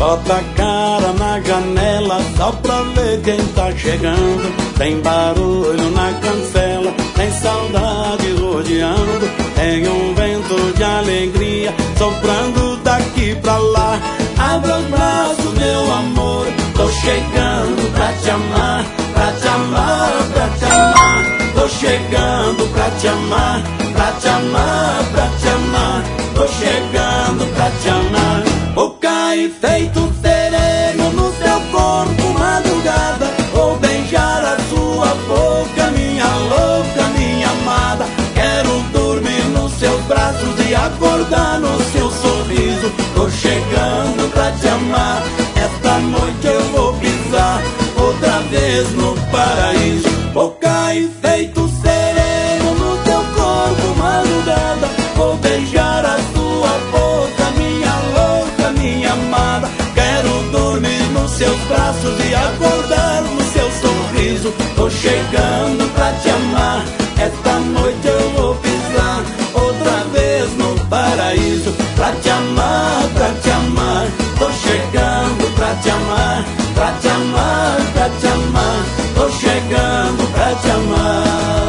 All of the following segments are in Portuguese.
Bota a cara na janela só pra ver quem tá chegando. Tem barulho na cancela, tem saudade rodeando. Tem um vento de alegria soprando daqui pra lá. Abra os braços, meu amor, tô chegando pra te amar, pra te amar, pra te amar. Tô chegando pra te amar, pra te amar, pra te amar. Tô chegando pra te amar. Vou cair feito sereno no seu corpo madrugada. Vou beijar a sua boca, minha louca, minha amada. Quero dormir nos seus braços e acordar no seu sorriso. Tô chegando pra te amar. Esta noite eu vou pisar outra vez no paraíso. Vou cair feito sereno no teu corpo madrugada. Vou beijar a sua boca, minha louca, minha amada. Quero dormir nos seus braços e acordar no seu sorriso. Tô chegando pra te amar. Esta noite eu vou pisar outra vez no paraíso. Pra te amar, pra te amar. Tô chegando pra te amar, pra te amar, pra te amar. Tô chegando pra te amar.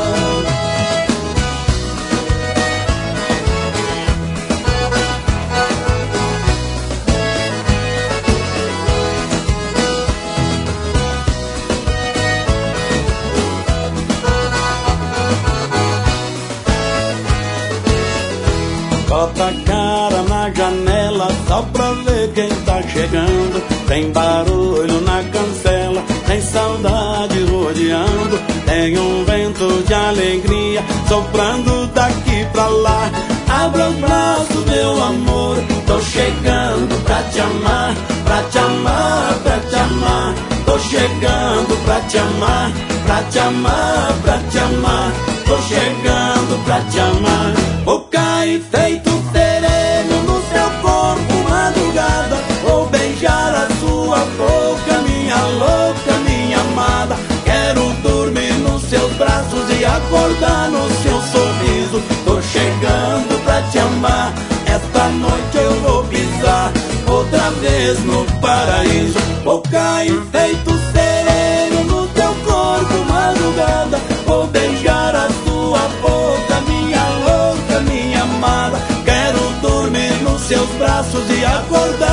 Bota a cara na janela só pra ver quem tá chegando. Tem barulho na cancela, tem saudade rodeando. Tem um vento de alegria soprando daqui pra lá. Abra os braços, meu amor, tô chegando pra te amar, pra te amar, pra te amar. Tô chegando pra te amar, pra te amar, pra te amar. Tô chegando pra te amar. Vou cair feito sereno no seu corpo madrugada. Vou beijar a sua boca, minha louca, minha amada. Quero dormir nos seus braços e acordar no seu sorriso. Tô chegando pra te amar. Esta noite eu vou pisar outra vez no paraíso. Vou cair feito sereno no teu corpo madrugada. Vou beijar a sua boca, minha louca, minha amada. Quero dormir nos seus braços e acordar